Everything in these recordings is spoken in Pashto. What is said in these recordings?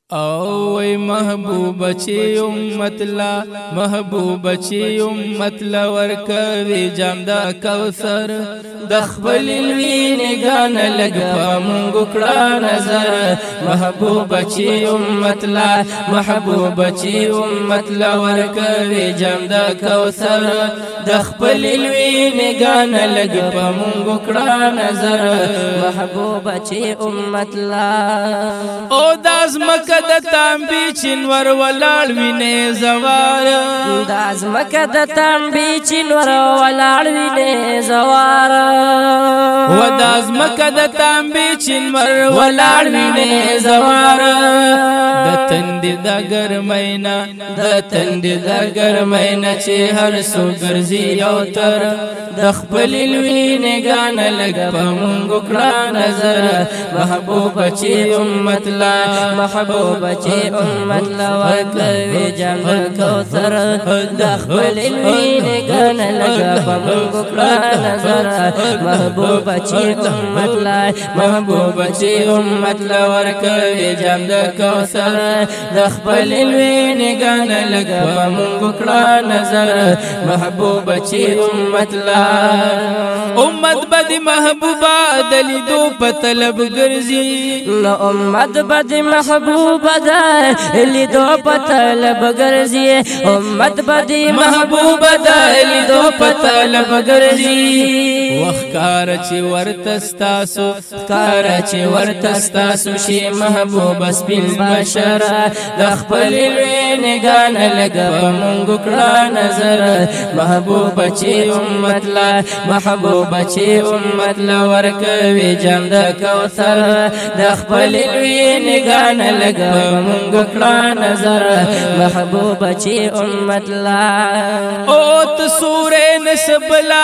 او محبوب چی امت لا محبوب چی امت لا ورکوي جام دا کوثر د خپل وینګان لګ پامنګ کړه نظر محبوب چی امت لا محبوب چی امت لا ورکوي جام دا کوثر د خپل وینګان لګ پامنګ کړه نظر محبوب چی امت لا او داز مکه د تانبی چنور ولاړ وینې زوار داز مکه د تانبی چنور ولاړ وینې زوار و داز مکه د تانبی چنور ولاړ وینې زوار د تند د ګرمینا د تند د ګرمینا چې هر سو ګرځي او تر د خپل وینګان لګ پمنګ کړه نظر محبوب چې امت لا محبوب چې امت لا ورکوي جام کوثر د خپل وینګان لګ پمنګ کړه نظر محبوب چې امت لا محبوب چې امت لا ورکوي جام کوثر د خپل وینګان لګ پمنګ کړه نظر محبوب چې امت لا امت بد محبوبا دلی دو پتلب گرزی نو امت بد محبوبا دلی دو پتلب گرزی امت بد محبوبا دلی دو پتلب گرزی وخکار چی ورتستاسو کار چی ورتستاسو شی محبوب سپین بشر د خپل وینګان لګ پمنګ کړه نظر محبوب چې امت لا محبوب چې امت لا ورکوي جام د کوثر د خپل وینګان لګ پمنګ کړه نظر محبوب چې امت لا او تسوره نسبلا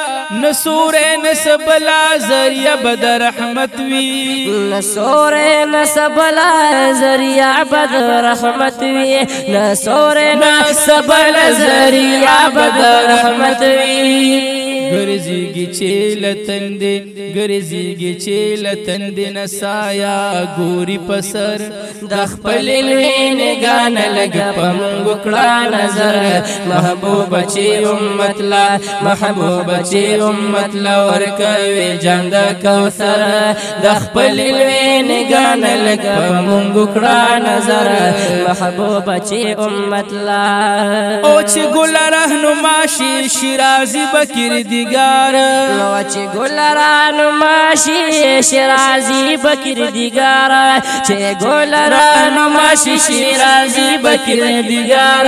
نسوره نسبلا ذریعہ بد رحمت وی نسوره نسبلا ذریعہ بد رحمت وی نسوره نسبلا ذریعہ بد رحمت وی گرزیگی چیل تندے گرزیگی چیل تندے نسایا گوری پسر د خپل وینګان لګ پمنګ کړه نظر محبوب چې امت لا محبوب چې امت لا ورکوي جام د کوثر د خپل وینګان لګ پمنګ کړه نظر محبوب چې امت لا او چې ګل رهنما شي شیرازی بکر دیگار نو چې ګل رهنما شي شیرازی بکر دیگار چې ګل رهنما شي شیرازی بکر دیگار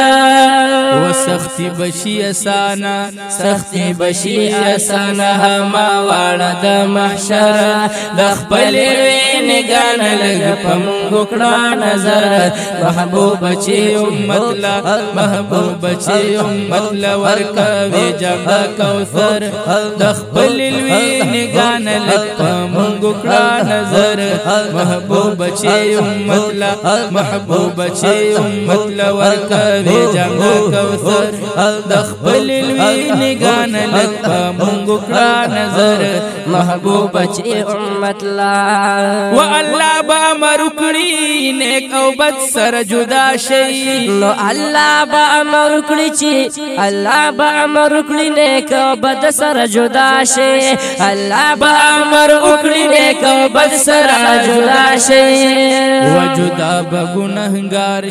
و سختی بشی اسانا سختی بشی اسانا هما واړه د محشر د خپل وینګان لګ پمنګ کړه نظر محبوب چې امت لا محبوب چې امت لا ورکوي جام د کوثر د خپل وینګان لګ پمنګ کړه نظر محبوب چې امت لا محبوب چې امت لا ورکوي جام د کوثر د خپل وینګان لګ پمنګ کړه نظر محبوب چې امت لا و الله با امر کړی نیک او بد سره جدا شي نو الله با امر کړی چې الله با امر کړی نیک او بد سره جدا شي الله با امر کړی نیک او بد سره جدا شي و جدا به ګناهګار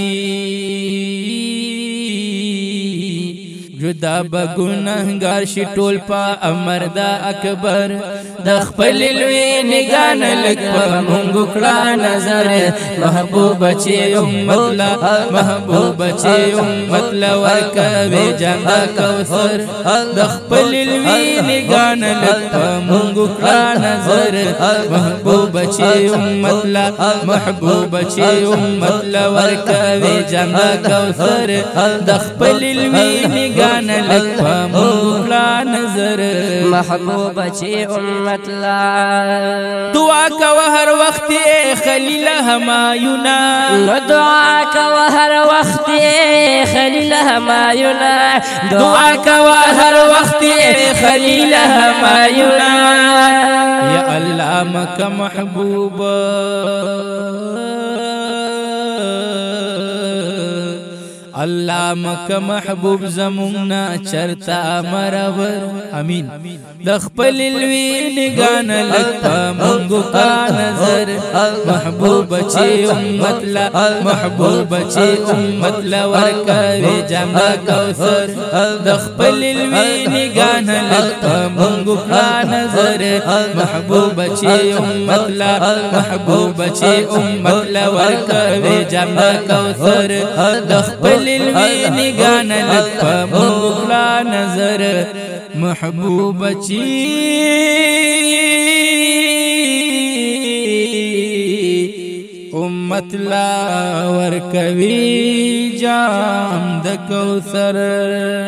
شي جدا بګنهګار شي ټول په امر د اکبر د خپل وینګان لګ پمنګ کړه نظر محبوب چې امت لا محبوب چې امت لا ورکوي جام د کوثر د خپل وینګان لګ پمنګ کړه نظر محبوب چې امت لا محبوب چې امت لا ورکوي جام د کوثر د خپل وینګان لګ پمنګ کړه نظر محبوب چې امت لا دعا کوه هر وخت خلیل همایونا دعا کوه هر وخت خلیل همایونا دعا کوه هر وخت خلیل همایونا یا الله مکه محبوب الله مکه محبوب زمونږنا چرتا مرور امین د خپل لوی نگان لک مونږ کا نظر محبوب چې امت لا محبوب چې امت لا ورکوي جام کوثر د خپل لوی نگان لک مونږ کا نظر محبوب چې امت لا محبوب چې امت لا ورکوي جام کوثر د خپل لوی نگان لک مونږ کا نظر محبوب چې امت لا ورکوي جام د کوثر